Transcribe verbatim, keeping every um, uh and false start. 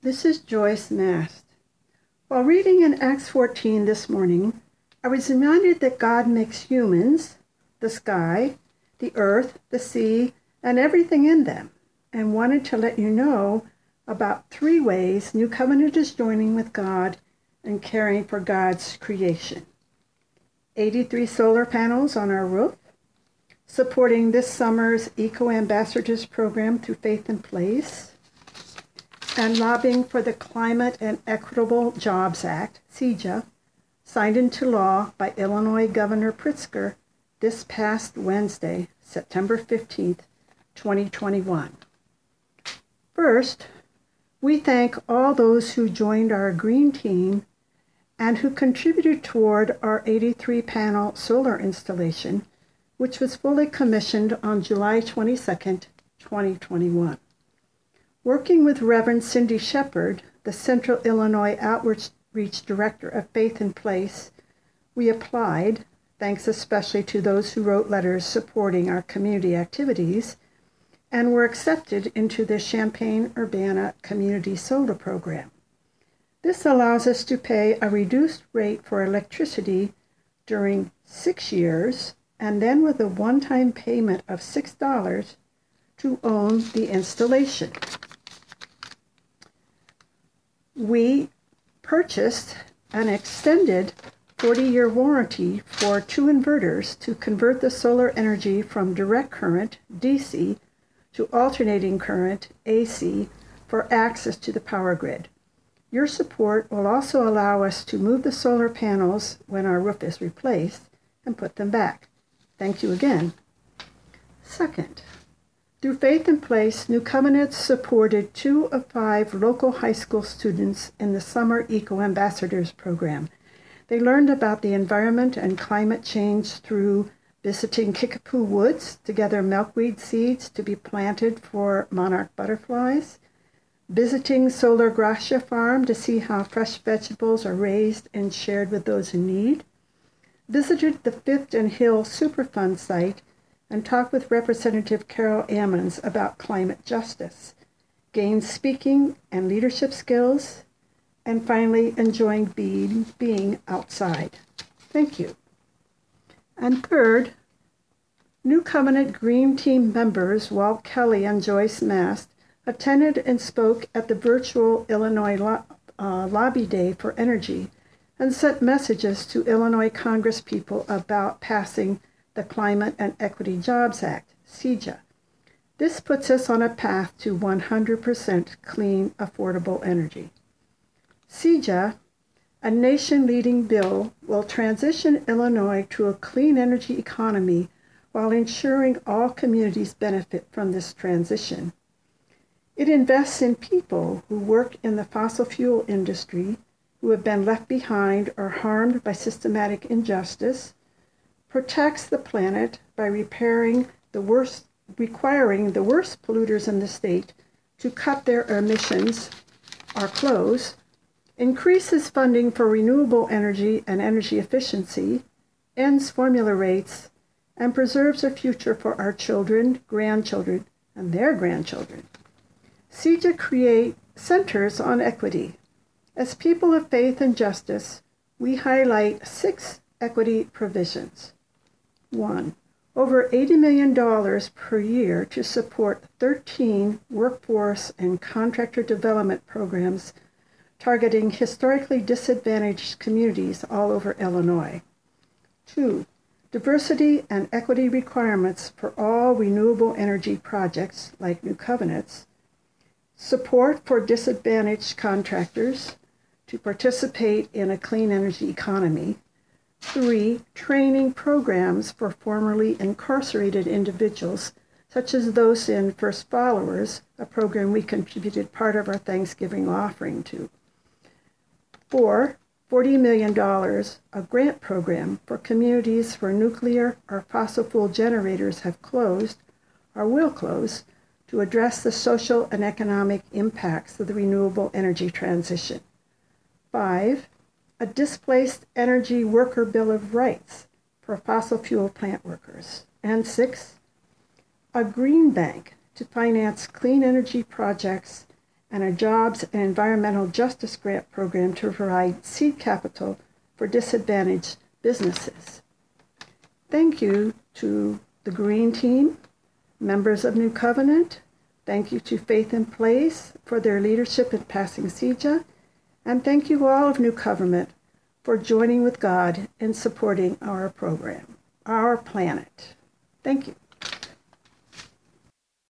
This is Joyce Mast. While reading in Acts fourteen this morning, I was reminded that God makes humans, the sky, the earth, the sea, and everything in them, and wanted to let you know about three ways New Covenant is joining with God and caring for God's creation. eighty-three solar panels on our roof, supporting this summer's Eco Ambassadors program through Faith in Place, and lobbying for the Climate and Equitable Jobs Act, C J A, signed into law by Illinois Governor Pritzker this past Wednesday, September fifteenth, twenty twenty-one. First, we thank all those who joined our green team and who contributed toward our eighty-three panel solar installation, which was fully commissioned on July twenty-second, twenty twenty-one. Working with Reverend Cindy Shepard, the Central Illinois Outreach Director of Faith in Place, we applied, thanks especially to those who wrote letters supporting our community activities, and were accepted into the Champaign-Urbana Community Solar Program. This allows us to pay a reduced rate for electricity during six years, and then with a one-time payment of six dollars to own the installation. We purchased an extended forty-year warranty for two inverters to convert the solar energy from direct current, D C, to alternating current, A C, for access to the power grid. Your support will also allow us to move the solar panels when our roof is replaced and put them back. Thank you again. Second, through Faith in Place, New Covenant supported two of five local high school students in the Summer Eco Ambassadors program. They learned about the environment and climate change through visiting Kickapoo Woods to gather milkweed seeds to be planted for monarch butterflies, visiting Solar Gracia Farm to see how fresh vegetables are raised and shared with those in need, visited the Fifth and Hill Superfund site and talked with Representative Carol Ammons about climate justice, gained speaking and leadership skills, and finally enjoying being, being outside. Thank you. And third, New Covenant Green Team members Walt Kelly and Joyce Mast attended and spoke at the virtual Illinois Lo- uh, Lobby Day for Energy and sent messages to Illinois Congresspeople about passing the Climate and Equity Jobs Act, C J A. This puts us on a path to one hundred percent clean, affordable energy. C J A, a nation-leading bill, will transition Illinois to a clean energy economy while ensuring all communities benefit from this transition. It invests in people who work in the fossil fuel industry, who have been left behind or harmed by systematic injustice, protects the planet by repairing the worst, requiring the worst polluters in the state to cut their emissions or close, increases funding for renewable energy and energy efficiency, ends formula rates, and preserves a future for our children, grandchildren, and their grandchildren. C J A create centers on equity. As people of faith and justice, we highlight six equity provisions. One, over eighty million dollars per year to support thirteen workforce and contractor development programs targeting historically disadvantaged communities all over Illinois. Two, diversity and equity requirements for all renewable energy projects like New Covenant's. Support for disadvantaged contractors to participate in a clean energy economy. Three, training programs for formerly incarcerated individuals, such as those in First Followers, a program we contributed part of our Thanksgiving offering to. Four, forty million dollars, a grant program for communities where nuclear or fossil fuel generators have closed or will close to address the social and economic impacts of the renewable energy transition. Five, a displaced energy worker bill of rights for fossil fuel plant workers. And six, a green bank to finance clean energy projects and a Jobs and Environmental Justice Grant program to provide seed capital for disadvantaged businesses. Thank you to the Green Team, members of New Covenant. Thank you to Faith in Place for their leadership in passing C J A. And thank you all of New Covenant for joining with God in supporting our program, our planet. Thank you.